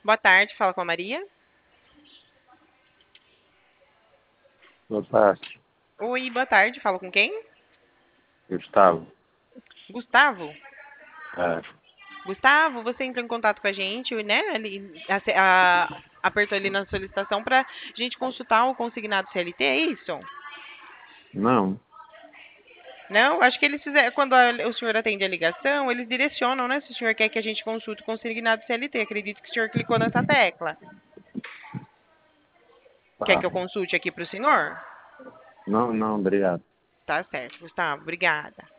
Boa tarde, fala com a Maria. Boa tarde, Oi, boa tarde, falo com quem? Gustavo. Gustavo? É, Gustavo, você entrou em contato com a gente, né? Apertou ali na solicitação para gente consultar o consignado CLT, é isso? não, Não, acho que eles fizeram, quando o senhor atende a ligação, eles direcionam, né? Se o senhor quer que a gente consulte o consignado CLT. Acredito que o senhor clicou nessa tecla. Quer tá. que eu consulte aqui para o senhor? Não, obrigado. Tá certo, Gustavo, obrigada.